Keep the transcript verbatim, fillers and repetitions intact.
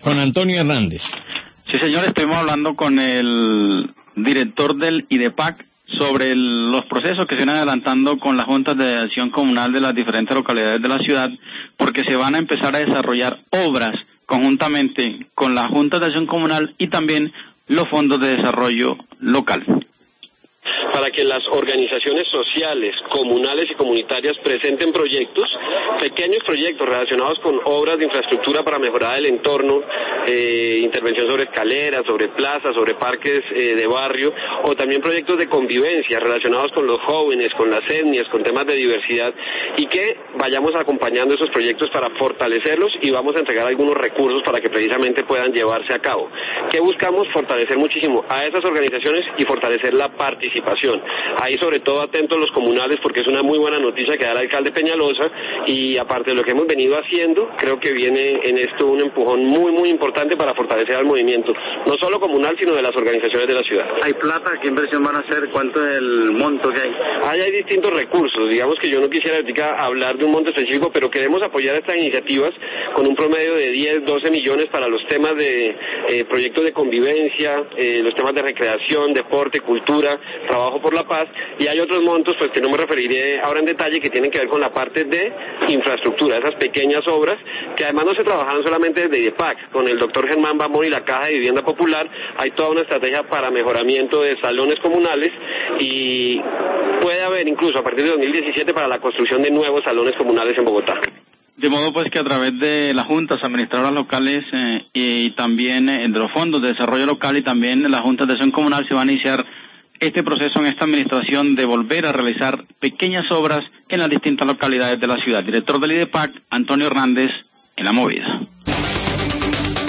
Juan Antonio Hernández. Sí, señor, estuvimos hablando con el director del IDEPAC sobre el, los procesos que se van adelantando con las juntas de acción comunal de las diferentes localidades de la ciudad, porque se van a empezar a desarrollar obras conjuntamente con las juntas de acción comunal y también los fondos de desarrollo local. Para que las organizaciones sociales, comunales y comunitarias presenten proyectos, pequeños proyectos relacionados con obras de infraestructura para mejorar el entorno, eh, intervención sobre escaleras, sobre plazas, sobre parques eh, de barrio, o también proyectos de convivencia relacionados con los jóvenes, con las etnias, con temas de diversidad, y que vayamos acompañando esos proyectos para fortalecerlos y vamos a entregar algunos recursos para que precisamente puedan llevarse a cabo. ¿Qué buscamos? Fortalecer muchísimo a esas organizaciones y fortalecer la participación. Ahí sobre todo atentos los comunales, porque es una muy buena noticia que da el alcalde Peñalosa, y aparte de lo que hemos venido haciendo, creo que viene en esto un empujón muy muy importante para fortalecer al movimiento, no solo comunal sino de las organizaciones de la ciudad. ¿Hay plata? ¿Qué inversión van a hacer? ¿Cuánto es el monto que hay? Ahí hay distintos recursos, digamos que yo no quisiera ahorita hablar de un monto específico, pero queremos apoyar estas iniciativas con un promedio de diez, doce millones para los temas de eh, proyectos de convivencia, eh, los temas de recreación, deporte, cultura, trabajo por la paz, y hay otros montos pues que no me referiré ahora en detalle, que tienen que ver con la parte de infraestructura, esas pequeñas obras que además no se trabajaron solamente desde IDEPAC, con el doctor Germán Bamón y la Caja de Vivienda Popular hay toda una estrategia para mejoramiento de salones comunales, y puede haber incluso a partir de dos mil diecisiete para la construcción de nuevos salones comunales en Bogotá. De modo pues que a través de las juntas administradoras locales eh, y también eh, de los fondos de desarrollo local y también de las juntas de acción comunal se va a iniciar este proceso en esta administración de volver a realizar pequeñas obras en las distintas localidades de la ciudad. Director del IDEPAC, Antonio Hernández, en La Movida.